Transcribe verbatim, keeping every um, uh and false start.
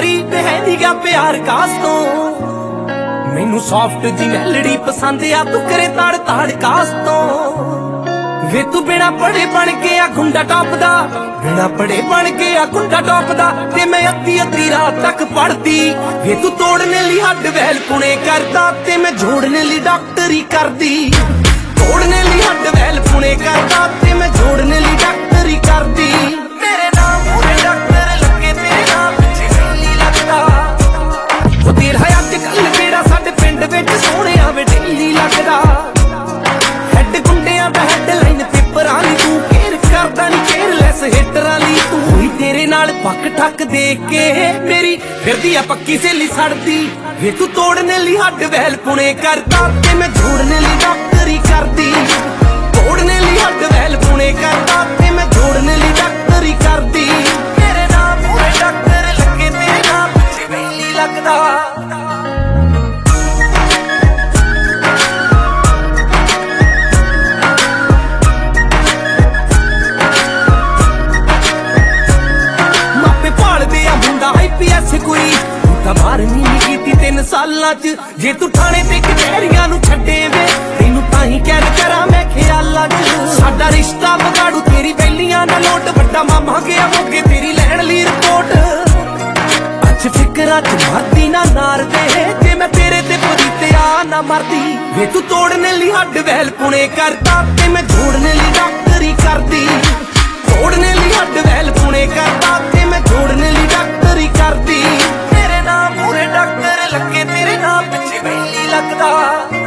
ਯਾਰੀ ਤੇ ਹੈ ਨੀਗਾ ਪਿਆਰ ਕਾਸ ਤੋਂ। ਮੈਨੂੰ ਸੌਫਟ ਜੀ ਮੈਲੜੀ ਪਸੰਦ ਆ ਤੂੰ ਕਰੇ ਤਾੜ ਤਾੜ ਕਾਸ ਤੋਂ। ਵੇ ਤੂੰ ਬਿਨਾ ਪੜੇ ਬਣ ਕੇ ਆ ਗੁੰਡਾ ਟੱਪਦਾ, ਬਿਨਾ ਪੜੇ ਬਣ ਕੇ ਆ ਗੁੰਡਾ ਟੱਪਦਾ ਤੇ ਮੈਂ ਅੱਧੀ ਅੱਧੀ ਰਾਤ ਤੱਕ ਪੜਦੀ। ਵੇ ਤੂੰ ਤੋੜਨੇ ਲਈ ਹੱਡ ਵੈਲ ਪੁਣੇ ਕਰਦਾ ਤੇ ਮੈਂ ਜੋੜਨੇ ਲਈ ਡਾਕਟਰੀ ਕਰਦੀ। ਤੋੜਨੇ ਲਈ ਹੱਡ ਵੈਲ ਪੁਣੇ ਕਰਦਾ ਤੇ ਮੈਂ ਜੋੜਨੇ ਲਈ ਡਾਕਟਰੀ ਕਰਦੀ। ਮੇਰੇ ਨਾਮ ਪੂਰੇ ਡਾਕਟਰ ਲੱਗੇ ਤੇਰੇ ਨਾਮ ਪਿੱਛੇ ਨਹੀਂ ਲੱਗਦਾ। ਉਹ ਤੇਰਾ ਅੱਜ ਕੱਲ ਜਿਹੜਾ ਸਾਡੇ ਪਿੰਡ ਵਿੱਚ ਸੋਹਣਿਆ ਵੇ ਢੇਲੀ ਲੱਗਦਾ। ਹੈਡ ਗੁੰਡਿਆਂ ਦਾ ਹੈਡਲਾਈਨ ਪੇਪਰਾਂ ਲਈ ਤੂੰ ਕੇਅਰ ਕਰਦਾ ਨੀ ਕੇਅਰਲੈਸ ਹਿੱਟਰਾਂ ਲਈ ਤੂੰ। ਹੋਈ ਤੇਰੇ ਨਾਲ ਪੱਕ ਠੱਕ ਦੇਖ ਕੇ ਮੇਰੀ ਫਿਰਦੀ ਆ ਪੱਕੀ ਸਹੇਲੀ ਸੜਦੀ। ਵੇ ਤੂੰ ਤੋੜਨੇ ਲਈ ਹੱਡ ਵੈਲ ਪੁਣੇ ਕਰਦਾ ਤੇ ਮੈਂ ਜੋੜਨੇ ਲਈ ਡਾਕਟਰੀ ਕਰਦੀ। ਤੋੜਨੇ ਲਈ ਹੱਡ ਵੈਲ ਪੁਣੇ ਕਰਦਾ ਤੇ ਮੈਂ ਜੋੜਨੇ ਲਈ ਡਾਕਟਰੀ ਕਰਦੀ। ਮੇਰੇ ਨਾਮ ਪੂਰੇ ਡਾਕਟਰ ਲੱਗੇ ਤੇਰੇ ਨਾਮ ਪਿੱਛੇ ਨਹੀਂ ਲੱਗਦਾ। ਕੋਈ ਤਾਂ ਮਾਰਨੀ ਨੀ ਕੀਤੀ ਤਿੰਨ ਸਾਲਾਂ ਚ। ਜੇ ਤੂੰ ਥਾਣੇ ਤੇ ਕਚਹਿਰੀਆਂ ਨੂੰ ਛੱਡੇ ਵੇ ਤੈਨੂੰ ਤਾਂ ਹੀ ਕੈਦ ਕਰਾਂ ਮੈਂ ਖਿਆਲਾਂ ਚ। ਸਾਡਾ ਰਿਸ਼ਤਾ ਵਿਗਾੜੂ ਤੇਰੀ ਵੈਲੀਆਂ ਦਾ ਲੋਟ, ਵੱਡਾ ਮਾਮਾ ਗਿਆ ਮੋਗੇ ਤੇਰੀ ਲੈਣ ਲਈ ਰਿਪੋਰਟ। ਅੱਜ ਫਿਕਰਾਂ ਚ ਮਰਦੀ ਨਾ ਨਾਰ ਦੇ ਜੇ ਮੈਂ ਤੇਰੇ ਤੇ ਪਰੀ ਤੇ ਆ ਨਾ ਮਰਦੀ। ਵੇ ਤੂੰ ਤੋੜਨੇ ਲਈ ਹੱਡ ਵੈਲ ਪੁਣੇ ਕਰਦਾ ਤੇ ਮੈਂ ਜੋੜਨੇ ਲਈ ਡਾਕਟਰੀ ਕਰਦੀ। ਤੋੜਨੇ ਲਈ ਹੱਡ ਵੈਲ ਪੁਣੇ ਕਰਦਾ ਤੇ ਮੈਂ ਜੋੜਨੇ ਲਈ ਡਾਕਟਰੀ ਕਰਦੀ। ਮੇਰੇ ਨਾਮ ਪੂਰੇ ਡਾਕਟਰ ਲੱਗੇ ਤੇਰੇ ਨਾਮ ਪਿੱਛੇ ਨਹੀਂ ਲੱਗਦਾ।